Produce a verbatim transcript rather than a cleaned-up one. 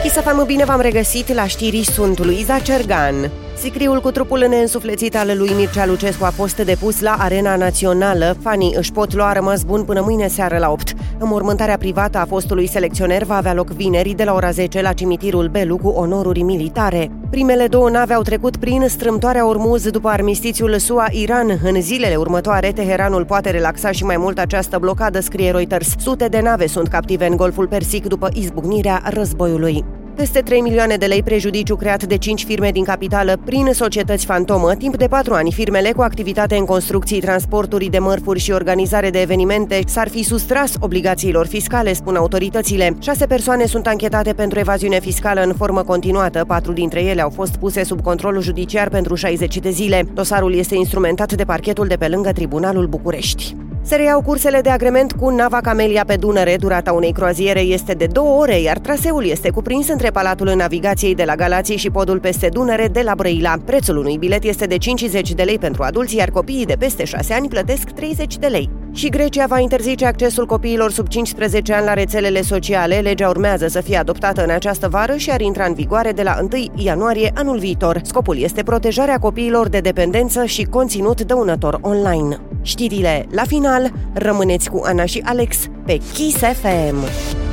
Să fim bine, v-am regăsit la știri, sunt Luiza Cergan. Sicriul cu trupul neînsuflețit al lui Mircea Lucescu a fost depus la Arena Națională. Fanii își pot lua rămas bun până mâine seară la opt. Înmormântarea privată a fostului selecționer va avea loc vineri de la ora zece la cimitirul Belu cu onoruri militare. Primele două nave au trecut prin strâmtoarea Ormuz după armistițiul S U A-Iran. În zilele următoare, Teheranul poate relaxa și mai mult această blocadă, scrie Reuters. Sute de nave sunt captive în Golful Persic după izbucnirea războiului. Peste trei milioane de lei prejudiciu creat de cinci firme din capitală prin societăți fantomă. Timp de patru ani, firmele cu activitate în construcții, transporturi de mărfuri și organizare de evenimente s-ar fi sustras obligațiilor fiscale, spun autoritățile. Șase persoane sunt anchetate pentru evaziune fiscală în formă continuată. Patru dintre ele au fost puse sub control judiciar pentru șaizeci de zile. Dosarul este instrumentat de parchetul de pe lângă Tribunalul București. Se reiau cursele de agrement cu nava Camelia pe Dunăre. Durata unei croaziere este de două ore, iar traseul este cuprins între Palatul Navigației de la Galați și podul peste Dunăre de la Brăila. Prețul unui bilet este de cincizeci de lei pentru adulți, iar copiii de peste șase ani plătesc treizeci de lei. Și Grecia va interzice accesul copiilor sub cincisprezece ani la rețelele sociale. Legea urmează să fie adoptată în această vară și ar intra în vigoare de la întâi ianuarie anul viitor. Scopul este protejarea copiilor de dependență și conținut dăunător online. Știrile la final, rămâneți cu Ana și Alex pe Kiss F M.